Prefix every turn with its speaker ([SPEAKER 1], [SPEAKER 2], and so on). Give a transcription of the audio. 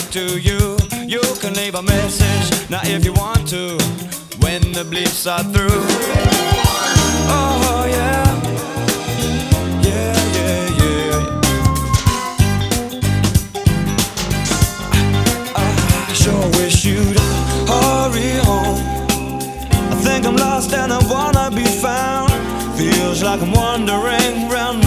[SPEAKER 1] to you. You can leave a message now if you want to, when the bleeps are through. Oh yeah, yeah, yeah, yeah. I sure wish you'd hurry home. I think I'm lost and I wanna be found. Feels like I'm wandering round